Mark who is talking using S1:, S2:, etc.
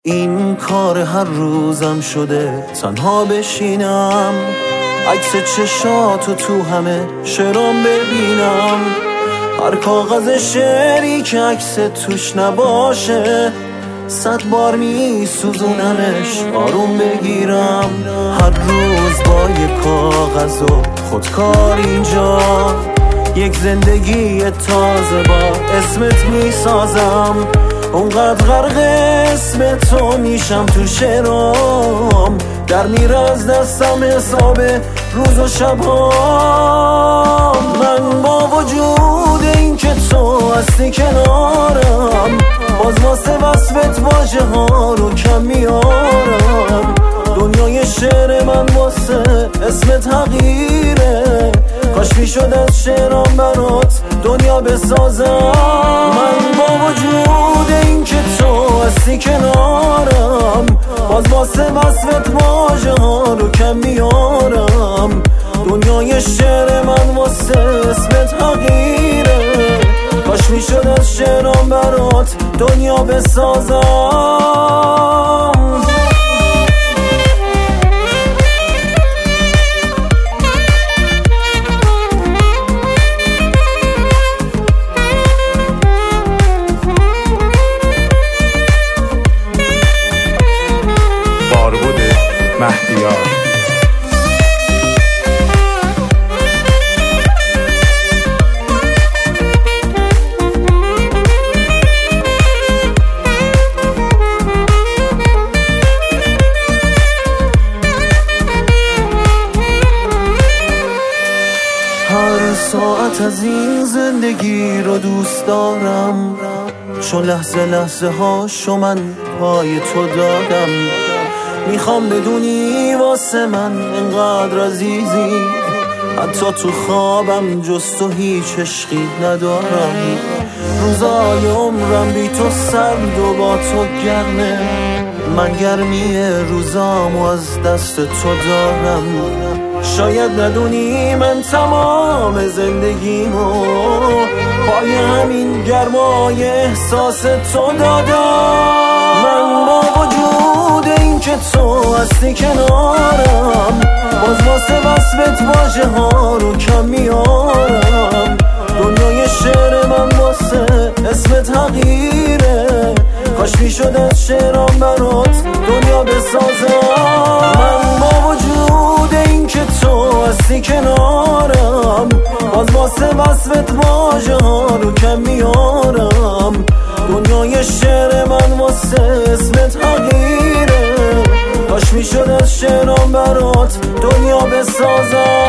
S1: این کار هر روزم شده تنها بشینم، عکس چشاتو تو همه شعرام ببینم. هر کاغذ شعری که عکس توش نباشه 100 بار میسوزونمش آروم بگیرم. هر روز با یک کاغذ و خودکار اینجا یک زندگی تازه با اسمت میسازم. اونقدر غرق اسم تو میشم تو شعرام، در میره از دستم حساب روز و شبام. من با وجود این که تو هستی کنارم، باز واسه وصفت واژه ها رو کم میارم. دنیای شعر من واسه اسم تغییره، کاش میشد از شعرام برات دنیا بسازم. من با وجود این که تو هستی کنارم، باز واسه وصفت واژه ها رو کم میارم. دنیای شعر من واسه اسم تغییره، کاش میشد از شعرام برات دنیا بسازم.
S2: مهدیار
S1: هر ساعت از این زندگی رو دوست دارم، چون لحظه لحظه هاشو من پای تو دادم. میخوام بدونی واسه من انقدر عزیزی، حتی تو خوابم جز تو هیچ عشقی ندارم. روزای عمرم بی تو سرد و با تو گرمه، من گرمی روزامو از دست تو دارم. شاید ندونی من تمام زندگیمو پای همین گرمای احساس تو دادم. من با وجود این که تو هستی کنارم، باز واسه وصفت واژه ها رو کم میارم. دنیای شعر من واسه اسم تغییره، کاش میشد از شعرام برات دنیا بسازم. من با وجود این که تو هستی کنارم، باز واسه وصفت واژه ها رو کم میارم. دنیای شعر من واسه اسم تغییره، کاش میشد از شعرام برات دنیا بسازم.